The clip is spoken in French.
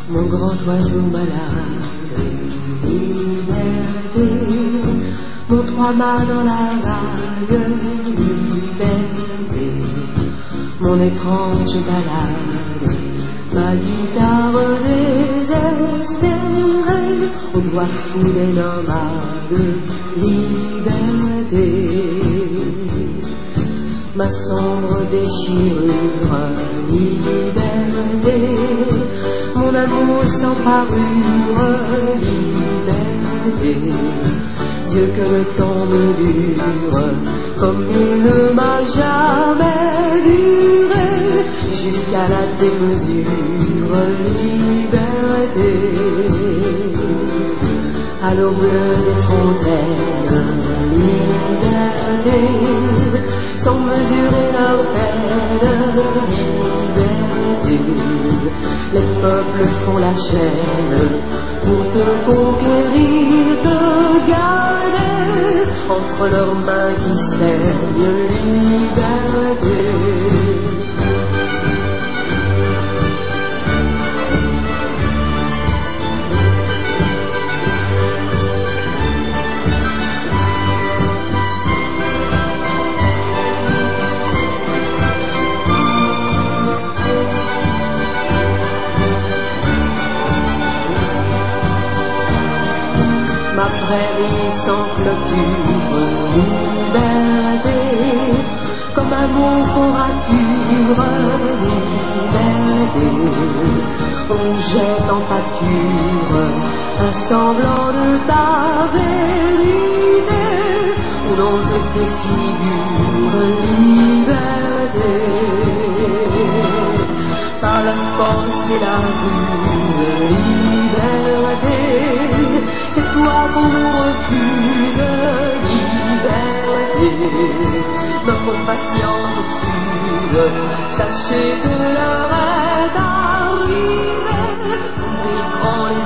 Mon grand oiseau malade, liberté. Mon trois-mâts dans la vague, liberté. Mon étrange balade, ma guitare désespérée, au doigt fou des nomades, liberté. Ma sombre déchirure, liberté. Mon amour sans parure, liberté. Dieu que le temps me dure, comme il ne m'a jamais duré, jusqu'à la démesure, liberté. À l'eau bleue des fontaines, liberté. Sans mesurer leur peine, liberté. Les peuples font la chaîne pour te conquérir, te garder entre leurs mains qui saignent, liberté. Ma prairie sans clôture, liberté. Comme amour sans rature, liberté. On jette en pâture un semblant de ta vérité, où l'on te défigure, liberté. Par la force et la rue, liberté. C'est toi qu'on nous refuse, liberté. Notre patience fuse, sachez que l'heure est arrivée. Ouvrez grand